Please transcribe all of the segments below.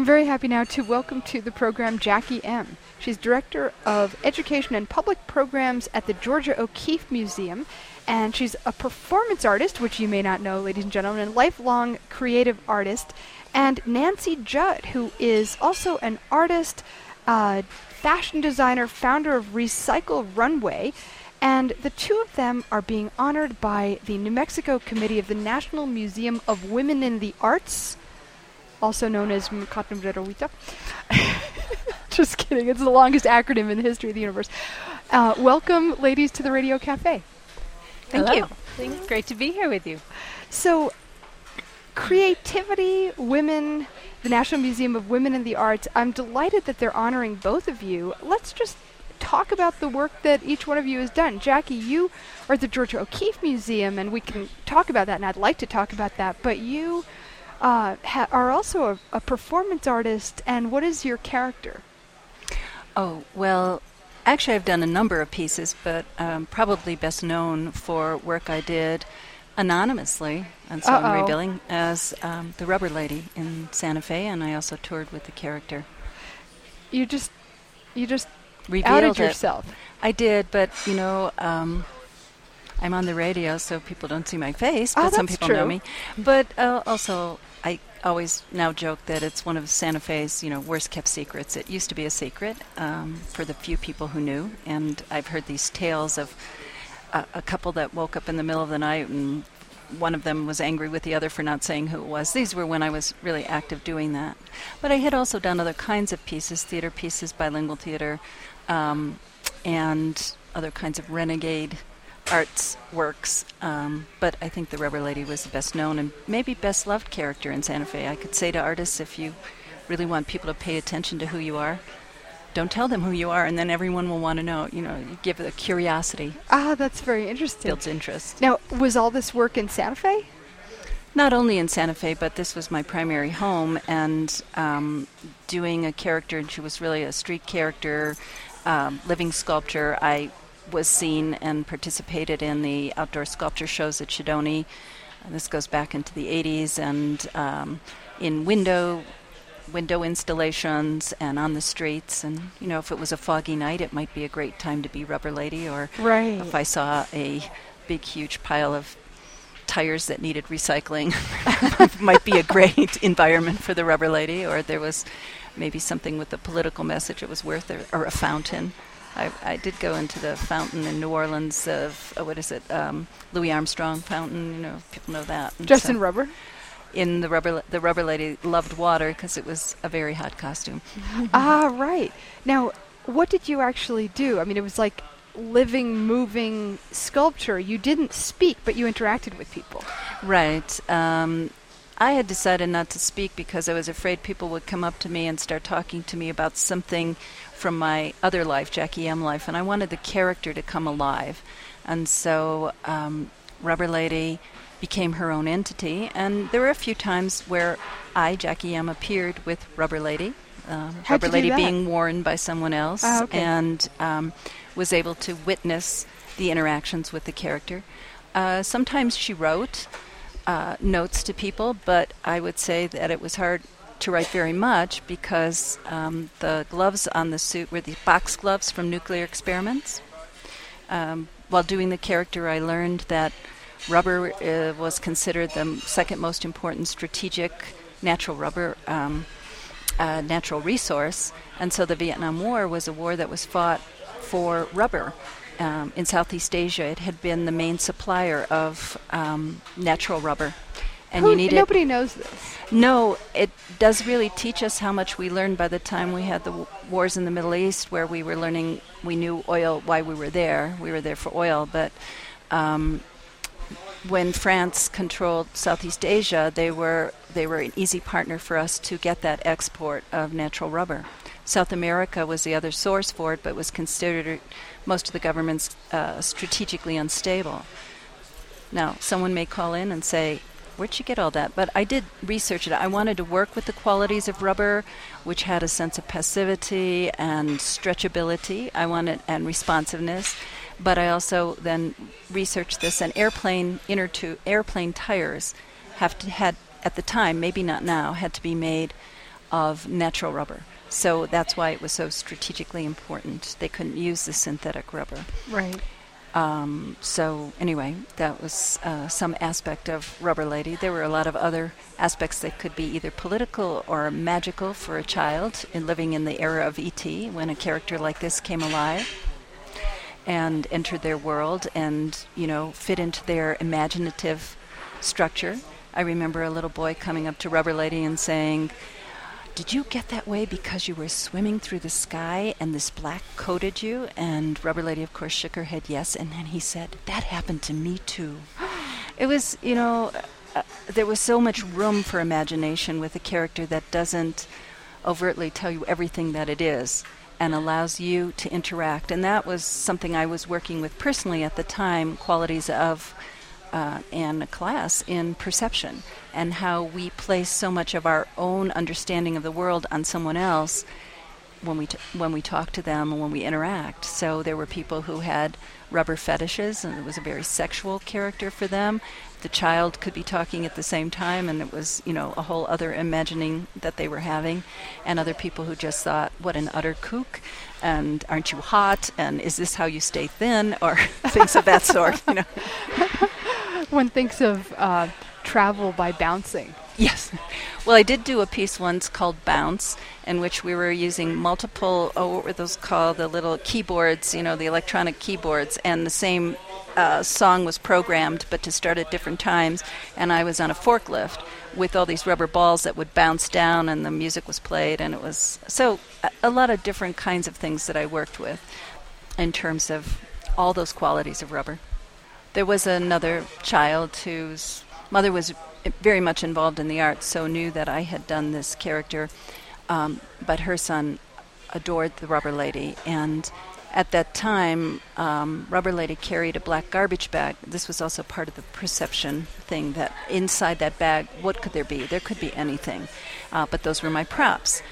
I'm very happy now to welcome to the program Jackie M. She's Director of Education and Public Programs at the Georgia O'Keeffe Museum, and she's a performance artist, which you may not know, ladies and gentlemen, and lifelong creative artist, and Nancy Judd, who is also an artist, fashion designer, founder of Recycle Runway, and the two of them are being honored by the New Mexico Committee of the National Museum of Women in the Arts, also known as MCATMWITA. Just kidding. It's the longest acronym in the history of the universe. Welcome, ladies, to the Radio Cafe. Thank you. It's great to be here with you. So, creativity, women, the National Museum of Women in the Arts. I'm delighted that they're honoring both of you. Let's just talk about the work that each one of you has done. Jackie, you are at the Georgia O'Keeffe Museum, and we can talk about that, and I'd like to talk about that, but you are also a performance artist, and what is your character? Oh, well, actually I've done a number of pieces, but probably best known for work I did anonymously, and so I'm revealing, as the Rubber Lady in Santa Fe, and I also toured with the character. You just revealed outed yourself. I did, but you know, I'm on the radio, so people don't see my face, but some people know me. But also, I always now joke that it's one of Santa Fe's, worst kept secrets. It used to be a secret for the few people who knew, and I've heard these tales of a couple that woke up in the middle of the night and one of them was angry with the other for not saying who it was. These were when I was really active doing that. But I had also done other kinds of pieces, theater pieces, bilingual theater, and other kinds of renegade arts works. But I think the Rubber Lady was the best known and maybe best loved character in Santa Fe. I could say to artists, if you really want people to pay attention to who you are, don't tell them who you are, and then everyone will want to know. You give the curiosity. Ah, that's very interesting. Builds interest. Now, was all this work in Santa Fe? Not only in Santa Fe, but this was my primary home, and doing a character, and she was really a street character, living sculpture. I was seen and participated in the outdoor sculpture shows at Shidoni. This goes back into the 80s, and in window installations and on the streets, and if it was a foggy night, it might be a great time to be Rubber Lady, or if I saw a big huge pile of tires that needed recycling, might be a great environment for the Rubber Lady, or there was maybe something with a political message it was worth, or a fountain. I did go into the fountain in New Orleans of Louis Armstrong fountain. People know that. And just in rubber. In the Rubber Lady loved water because it was a very hot costume. Ah, right. Now, what did you actually do? I mean, it was like living, moving sculpture. You didn't speak, but you interacted with people. Right. I had decided not to speak because I was afraid people would come up to me and start talking to me about something from my other life, Jackie M. life, and I wanted the character to come alive. And so Rubber Lady became her own entity, and there were a few times where I, Jackie M., appeared with Rubber Lady, Rubber Lady being worn by someone else, and was able to witness the interactions with the character. Sometimes she wrote notes to people, but I would say that it was hard to write very much because the gloves on the suit were the box gloves from nuclear experiments. While doing the character, I learned that rubber was considered the second most important strategic natural resource, and so the Vietnam War was a war that was fought for rubber. In Southeast Asia, it had been the main supplier of natural rubber. And nobody knows this. No, it does really teach us how much we learned by the time we had the wars in the Middle East, where we knew oil, why we were there. We were there for oil, but when France controlled Southeast Asia, they were an easy partner for us to get that export of natural rubber. South America was the other source for it, but was considered most of the governments strategically unstable. Now, someone may call in and say, where'd you get all that? But I did research it. I wanted to work with the qualities of rubber, which had a sense of passivity and stretchability. And responsiveness. But I also then researched this, and airplane tires had at the time, maybe not now, had to be made of natural rubber. So that's why it was so strategically important. They couldn't use the synthetic rubber. Right. So anyway, that was some aspect of Rubber Lady. There were a lot of other aspects that could be either political or magical for a child in living in the era of E.T. when a character like this came alive and entered their world and, fit into their imaginative structure. I remember a little boy coming up to Rubber Lady and saying, "Did you get that way because you were swimming through the sky and this black coated you?" And Rubber Lady, of course, shook her head yes. And then he said, "That happened to me, too." It was, there was so much room for imagination with a character that doesn't overtly tell you everything that it is and allows you to interact. And that was something I was working with personally at the time, qualities of and a class in perception and how we place so much of our own understanding of the world on someone else when we talk to them and when we interact. So there were people who had rubber fetishes, and it was a very sexual character for them. The child could be talking at the same time, and it was, a whole other imagining that they were having. And other people who just thought, "What an utter kook, and aren't you hot, and is this how you stay thin," or things of that sort, One thinks of travel by bouncing. Yes. Well, I did do a piece once called Bounce, in which we were using multiple, what were those called? The little keyboards, the electronic keyboards, and the same song was programmed, but to start at different times. And I was on a forklift with all these rubber balls that would bounce down, and the music was played, and it was so a lot of different kinds of things that I worked with in terms of all those qualities of rubber. There was another child whose mother was very much involved in the arts, so knew that I had done this character, but her son adored the Rubber Lady. And at that time, Rubber Lady carried a black garbage bag. This was also part of the perception thing, that inside that bag, what could there be? There could be anything, but those were my props.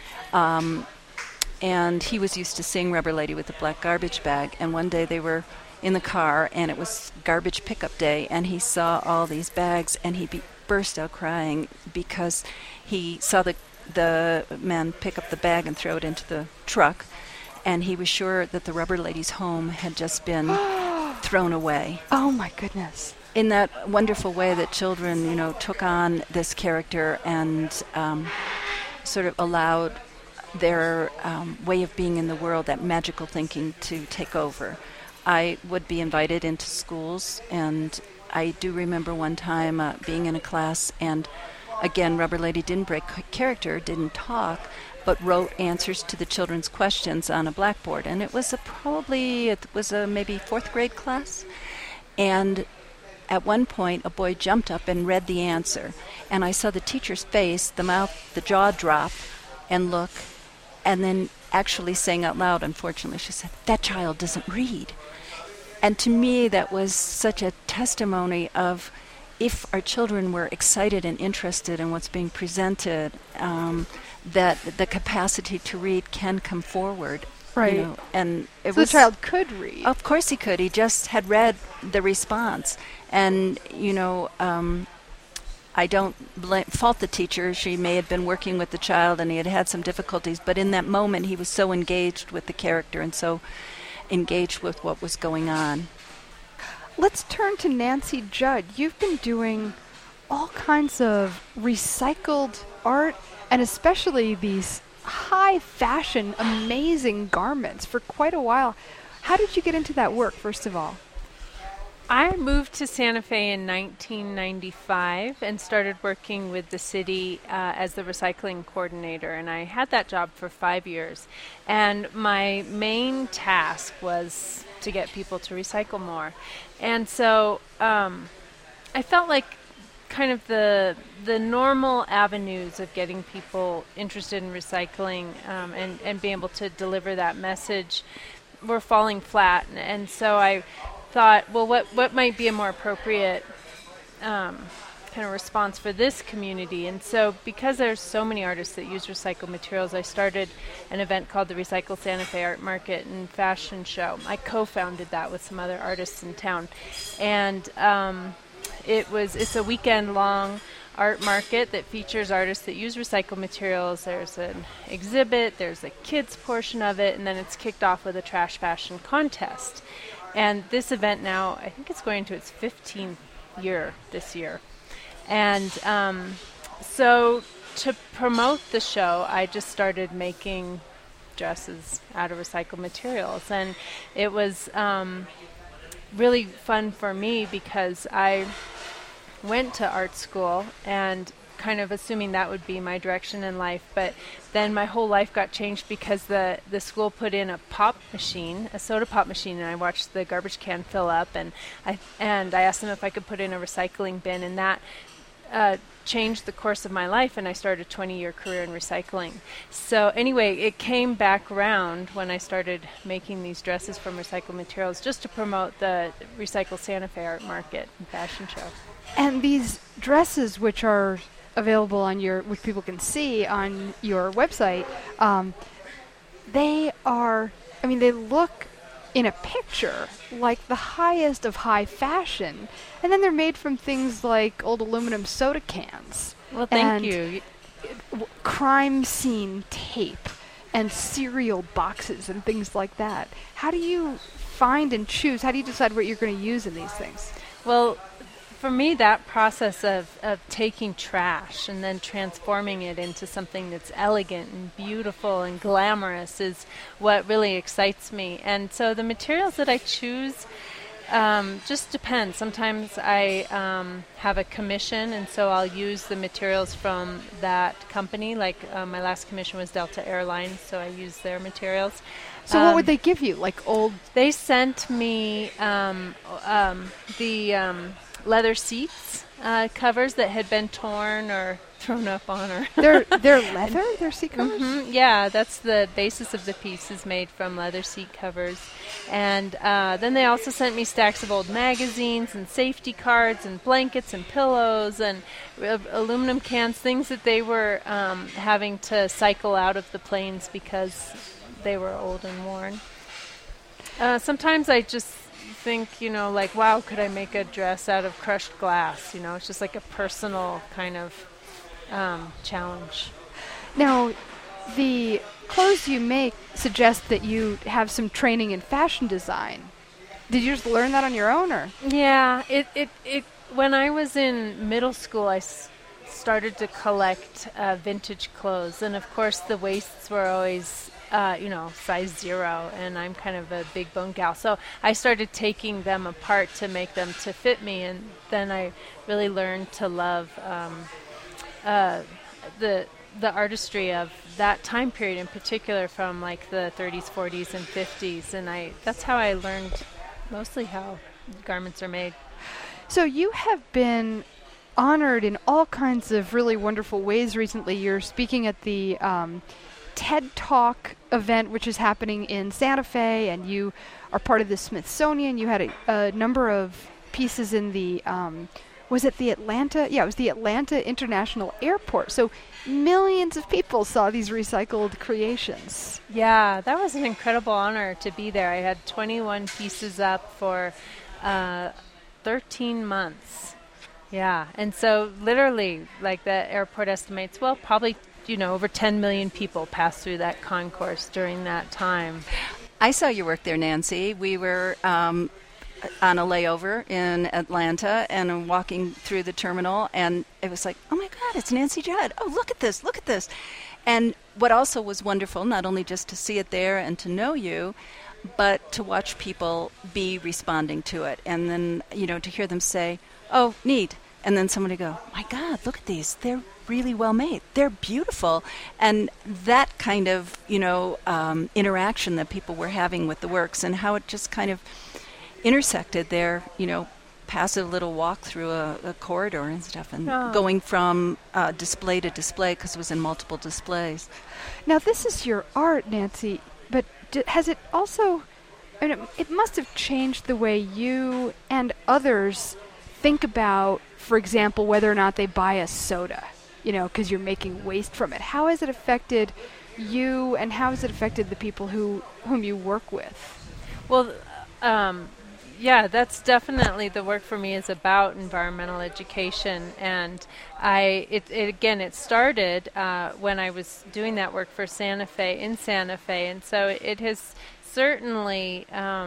And he was used to seeing Rubber Lady with the black garbage bag, and one day they were in the car, and it was garbage pickup day, and he saw all these bags, and he burst out crying because he saw the man pick up the bag and throw it into the truck, and he was sure that the Rubber Lady's home had just been thrown away. Oh, my goodness. In that wonderful way that children, took on this character and sort of allowed their way of being in the world, that magical thinking, to take over. I would be invited into schools, and I do remember one time being in a class, and again, Rubber Lady didn't break character, didn't talk, but wrote answers to the children's questions on a blackboard. And it was a maybe fourth grade class. And at one point, a boy jumped up and read the answer. And I saw the teacher's face, the jaw drop, and look, and then actually saying out loud, unfortunately, she said, "That child doesn't read." And to me, that was such a testimony of, if our children were excited and interested in what's being presented, that the capacity to read can come forward. Right. And the child could read. Of course he could. He just had read the response. And, I don't fault the teacher. She may have been working with the child and he had had some difficulties, but in that moment he was so engaged with the character and so engaged with what was going on. Let's turn to Nancy Judd. You've been doing all kinds of recycled art, and especially these high fashion, amazing garments for quite a while. How did you get into that work, first of all? I moved to Santa Fe in 1995 and started working with the city as the recycling coordinator, and I had that job for 5 years. And my main task was to get people to recycle more. And so I felt like kind of the normal avenues of getting people interested in recycling and being able to deliver that message were falling flat. And so I thought, well, what might be a more appropriate kind of response for this community? And so because there's so many artists that use recycled materials, I started an event called the Recycle Santa Fe Art Market and Fashion Show. I co-founded that with some other artists in town. And it's a weekend-long art market that features artists that use recycled materials. There's an exhibit, there's a kids portion of it, and then it's kicked off with a trash fashion contest. And this event now, I think it's going to its 15th year this year. And so to promote the show, I just started making dresses out of recycled materials. And it was really fun for me because I went to art school and kind of assuming that would be my direction in life, but then my whole life got changed because the school put in a pop machine, a soda pop machine, and I watched the garbage can fill up, and I asked them if I could put in a recycling bin, and that changed the course of my life, and I started a 20-year career in recycling. So anyway, it came back around when I started making these dresses from recycled materials just to promote the Recycle Santa Fe art market and fashion show. And these dresses, which are available on which people can see on your website, they look in a picture like the highest of high fashion, and then they're made from things like old aluminum soda cans. Well, thank you. Crime scene tape and cereal boxes and things like that. How do you find and choose? How do you decide what you're going to use in these things? Well, for me, that process of taking trash and then transforming it into something that's elegant and beautiful and glamorous is what really excites me. And so the materials that I choose just depends. Sometimes I have a commission, and so I'll use the materials from that company. Like my last commission was Delta Airlines, so I use their materials. So what would they give you? Like old? They sent me the leather seats covers that had been torn or thrown up on her. They're leather? They're seat covers? Mm-hmm. Yeah, that's the basis of the piece is made from leather seat covers. And then they also sent me stacks of old magazines and safety cards and blankets and pillows and aluminum cans, things that they were having to cycle out of the planes because they were old and worn. Sometimes I just think, like, wow, could I make a dress out of crushed glass? It's just like a personal kind of challenge. Now, the clothes you make suggest that you have some training in fashion design. Did you just learn that on your own, or? Yeah, it when I was in middle school, I started to collect vintage clothes, and of course the waists were always size 0, and I'm kind of a big bone gal. So I started taking them apart to make them to fit me, and then I really learned to love the artistry of that time period in particular, from like the 30s, 40s, and 50s, and that's how I learned mostly how garments are made. So you have been honored in all kinds of really wonderful ways recently. You're speaking at the TED Talk event, which is happening in Santa Fe, and you are part of the Smithsonian. You had a number of pieces in the, was it the Atlanta? Yeah, it was the Atlanta International Airport. So millions of people saw these recycled creations. Yeah, that was an incredible honor to be there. I had 21 pieces up for 13 months. Yeah, and so literally, like the airport estimates, probably over 10 million people passed through that concourse during that time. I saw your work there, Nancy. We were on a layover in Atlanta and walking through the terminal, and it was like, oh my God, it's Nancy Judd. Oh, look at this, look at this. And what also was wonderful, not only just to see it there and to know you, but to watch people be responding to it. And then, to hear them say, oh, neat. And then somebody go, my God, look at these. They're really well made. They're beautiful. And that kind of, interaction that people were having with the works, and how it just kind of intersected their, passive little walk through a corridor and stuff, and going from display to display, because it was in multiple displays. Now, this is your art, Nancy, but has it also, it must have changed the way you and others think about, for example, whether or not they buy a soda, because you're making waste from it. How has it affected you, and how has it affected the people whom you work with? Well, Yeah, that's definitely the work for me is about environmental education, and it started when I was doing that work for Santa Fe, and so it has certainly.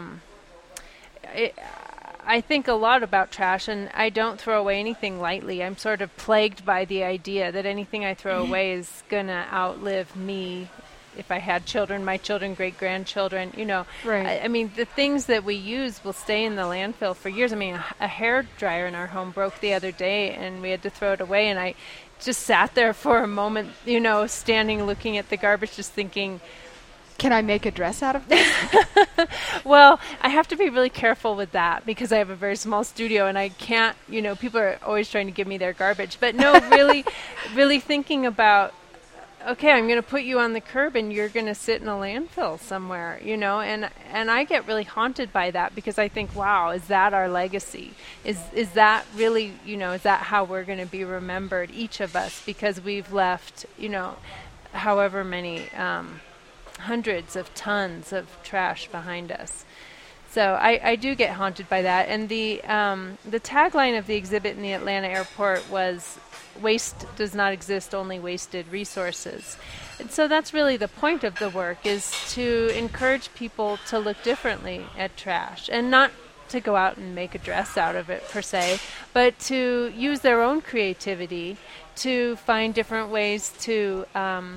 I think a lot about trash, and I don't throw away anything lightly. I'm sort of plagued by the idea that anything I throw away is going to outlive me. If I had children, my children, great-grandchildren, Right. I mean, the things that we use will stay in the landfill for years. I mean, a hair dryer in our home broke the other day, and we had to throw it away, and I just sat there for a moment, standing looking at the garbage, just thinking, can I make a dress out of this? well, I have to be really careful with that because I have a very small studio and I can't, people are always trying to give me their garbage. But no, really, really thinking about, okay, I'm going to put you on the curb and you're going to sit in a landfill somewhere, and I get really haunted by that because I think, wow, is that our legacy? Is that really, is that how we're going to be remembered, each of us, because we've left, however many hundreds of tons of trash behind us. So I do get haunted by that. And the tagline of the exhibit in the Atlanta airport was, "Waste does not exist, only wasted resources." And so that's really the point of the work, is to encourage people to look differently at trash, and not to go out and make a dress out of it per se, but to use their own creativity to find different ways to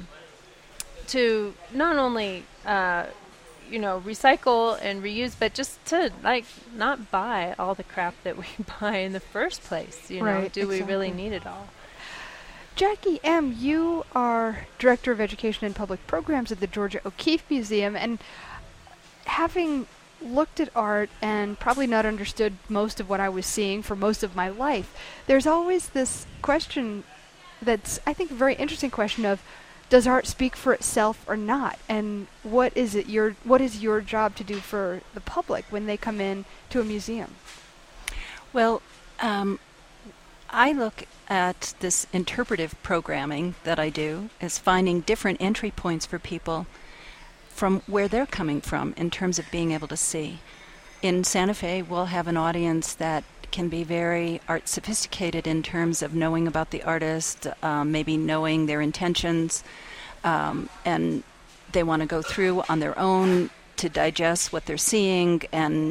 not only recycle and reuse, but just to not buy all the crap that we buy in the first place. Right, do we really exactly. need it all? Jackie M., you are Director of Education and Public Programs at the Georgia O'Keeffe Museum, and having looked at art and probably not understood most of what I was seeing for most of my life, there's always this question that's, I think, a very interesting question of, does art speak for itself or not? And what is your job to do for the public when they come in to a museum? Well, I look at this interpretive programming that I do as finding different entry points for people from where they're coming from in terms of being able to see. In Santa Fe, we'll have an audience that can be very art sophisticated in terms of knowing about the artist, maybe knowing their intentions, and they want to go through on their own to digest what they're seeing, and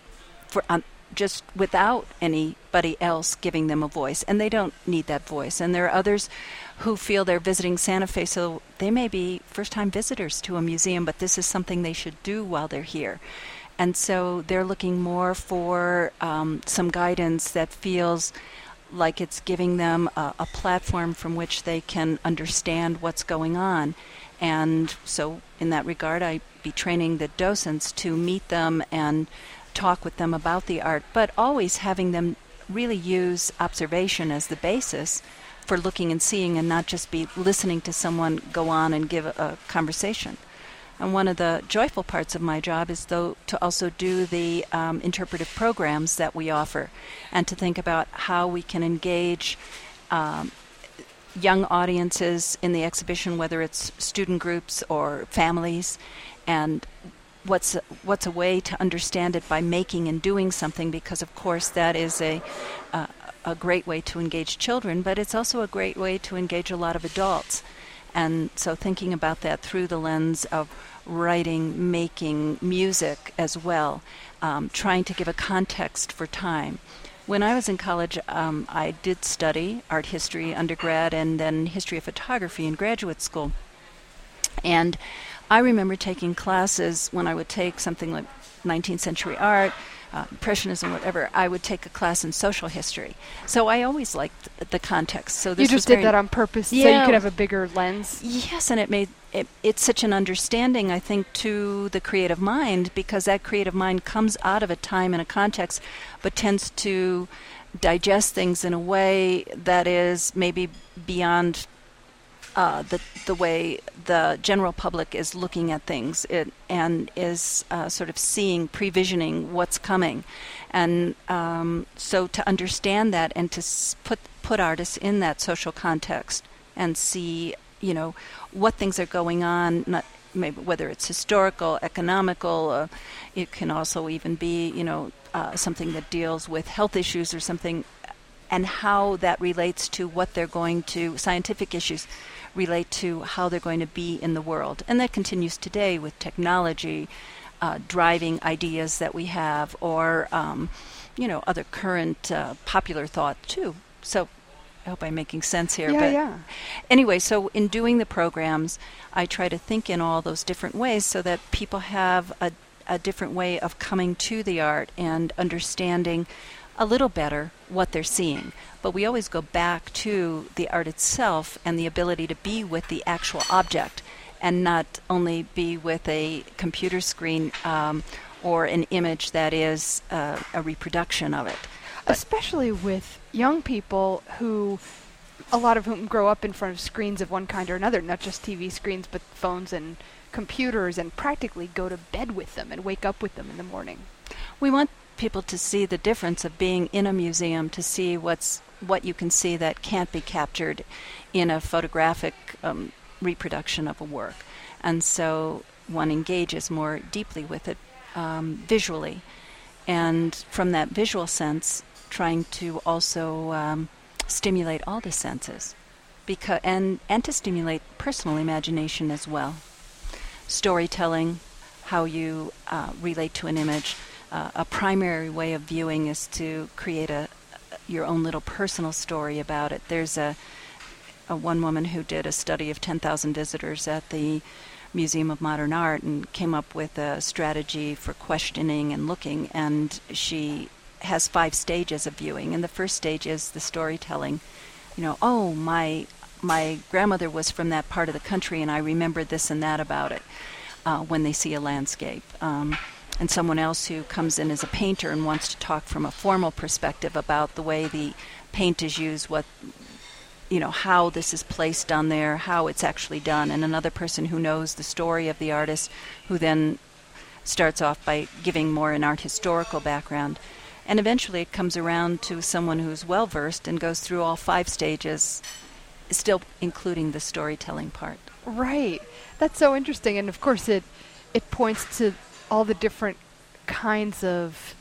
just without anybody else giving them a voice. And they don't need that voice. And there are others who feel they're visiting Santa Fe, so they may be first-time visitors to a museum, but this is something they should do while they're here. And so they're looking more for some guidance that feels like it's giving them a platform from which they can understand what's going on. And so in that regard, I'd be training the docents to meet them and talk with them about the art, but always having them really use observation as the basis for looking and seeing, and not just be listening to someone go on and give a conversation. And one of the joyful parts of my job is, though, to also do the interpretive programs that we offer, and to think about how we can engage young audiences in the exhibition, whether it's student groups or families, and what's a way to understand it by making and doing something, because of course that is a great way to engage children, but it's also a great way to engage a lot of adults. And so thinking about that through the lens of writing, making, music as well, trying to give a context for time. When I was in college, I did study art history undergrad and then history of photography in graduate school. And I remember taking classes when I would take something like 19th century art, Impressionism, whatever. I would take a class in social history. So I always liked the context. So this You just was did that on purpose so you could have a bigger lens? Yes, and it's such an understanding, I think, to the creative mind, because that creative mind comes out of a time and a context, but tends to digest things in a way that is maybe beyond the way the general public is looking at things, and is sort of seeing, previsioning what's coming. And so to understand that and to put artists in that social context and see, what things are going on, not maybe whether it's historical, economical, it can also even be, something that deals with health issues or something, and how that relates to what they're going to, scientific issues relate to how they're going to be in the world. And that continues today with technology, driving ideas that we have, or, other current popular thought too. So I hope I'm making sense here. Yeah. Anyway, so in doing the programs, I try to think in all those different ways so that people have a different way of coming to the art and understanding a little better what they're seeing. But we always go back to the art itself and the ability to be with the actual object and not only be with a computer screen or an image that is a reproduction of it. Especially with young people who, a lot of whom grow up in front of screens of one kind or another, not just TV screens, but phones and computers, and practically go to bed with them and wake up with them in the morning. We want people to see the difference of being in a museum, to see what you can see that can't be captured in a photographic reproduction of a work. And so one engages more deeply with it visually. And from that visual sense, trying to also stimulate all the senses, and to stimulate personal imagination as well. Storytelling, how you relate to an image. A primary way of viewing is to create your own little personal story about it. There's a one woman who did a study of 10,000 visitors at the Museum of Modern Art and came up with a strategy for questioning and looking, and she has 5 stages of viewing. And the first stage is the storytelling. My grandmother was from that part of the country and I remembered this and that about it, when they see a landscape. And someone else who comes in as a painter and wants to talk from a formal perspective about the way the paint is used, how this is placed on there, how it's actually done. And another person who knows the story of the artist, who then starts off by giving more an art historical background. And eventually it comes around to someone who's well-versed and goes through all 5 stages, still including the storytelling part. Right. That's so interesting. And of course it points to all the different kinds of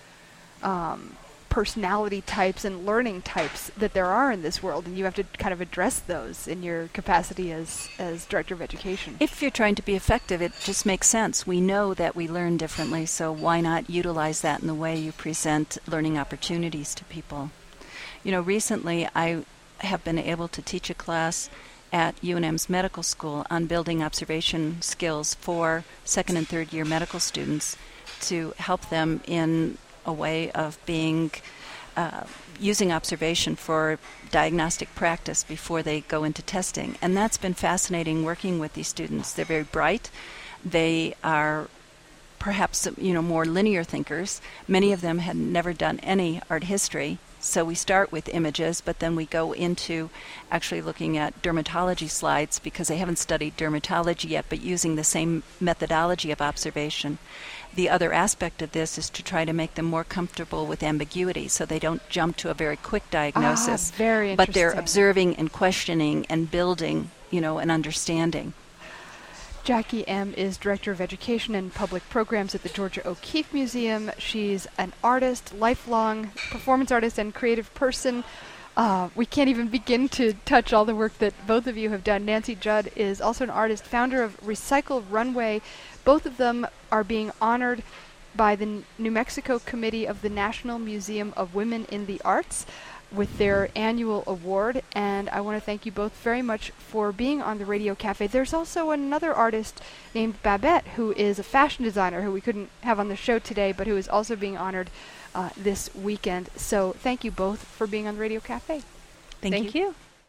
personality types and learning types that there are in this world, and you have to kind of address those in your capacity as Director of Education. If you're trying to be effective, it just makes sense. We know that we learn differently, so why not utilize that in the way you present learning opportunities to people? Recently I have been able to teach a class at UNM's medical school on building observation skills for 2nd and 3rd year medical students to help them in a way of being using observation for diagnostic practice before they go into testing. And that's been fascinating working with these students. They're very bright. They are perhaps more linear thinkers. Many of them had never done any art history. So we start with images, but then we go into actually looking at dermatology slides because they haven't studied dermatology yet, but using the same methodology of observation. The other aspect of this is to try to make them more comfortable with ambiguity so they don't jump to a very quick diagnosis. Very interesting. But they're observing and questioning and building, an understanding. Jackie M. is Director of Education and Public Programs at the Georgia O'Keeffe Museum. She's an artist, lifelong performance artist and creative person. We can't even begin to touch all the work that both of you have done. Nancy Judd is also an artist, founder of Recycle Runway. Both of them are being honored by the New Mexico Committee of the National Museum of Women in the Arts with their annual award, and I want to thank you both very much for being on the Radio Cafe. There's also another artist named Babette who is a fashion designer who we couldn't have on the show today, but who is also being honored this weekend. So thank you both for being on the Radio Cafe. Thank you.